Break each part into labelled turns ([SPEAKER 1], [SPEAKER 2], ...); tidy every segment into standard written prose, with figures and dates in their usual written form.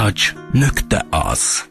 [SPEAKER 1] taç.az.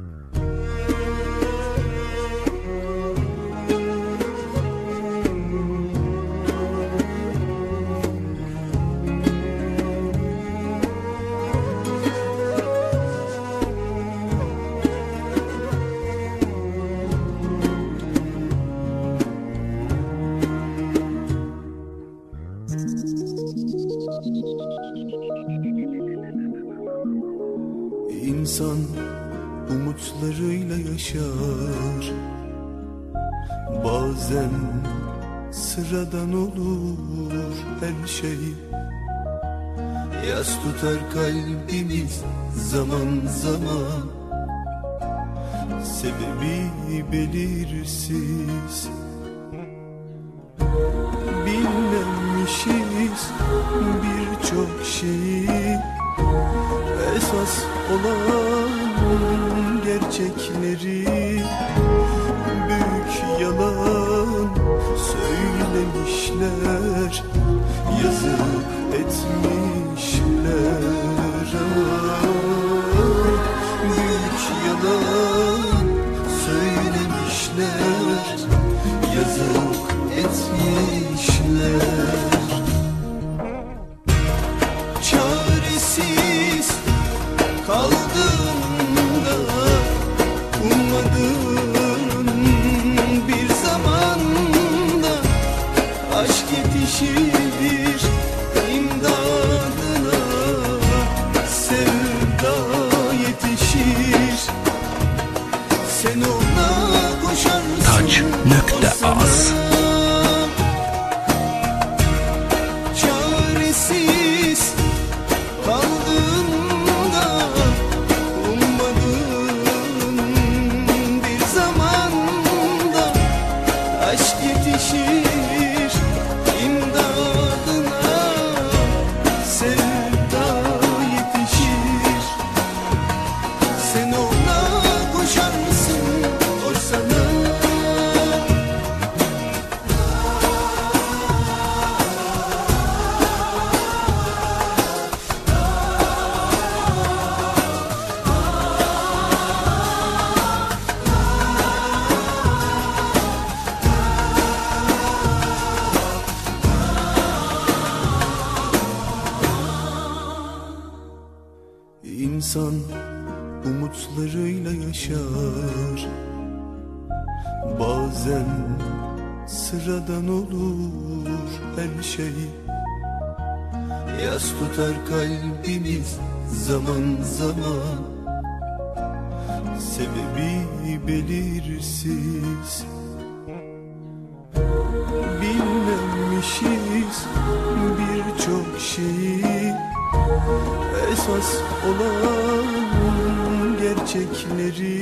[SPEAKER 2] İnsan umutlarıyla yaşar. Bazen sıradan olur her şey. Yas tutar kalbimiz zaman zaman. Sebebi belirsiz. Bilmemişiz birçok şeyi. Esas olan gerçekleri büyük yalan söylemişler, yazık etmişler. Büyük yalan söylemişler, yazık etmişler. Çaresiz kaldığımda ummadığım bir zamanda aşk yetişir imdadına, sevda yetişir. Sen ona koşarsın,
[SPEAKER 1] taç.az.
[SPEAKER 2] Çaresiz kaldığımda ummadığım bir zamanda aşk yetişir imdadına, sevda yetişir. Sen ona koşarsın, o sana. İnsan umutlarıyla yaşar. Bazen sıradan olur her şey. Yas tutar kalbimiz zaman zaman. Sebebi belirsiz. Bilmemişiz birçok şeyi. Esas olan gerçekleri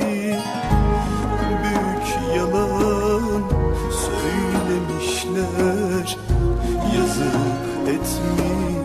[SPEAKER 2] büyük yalan söylemişler, yazık etmişler.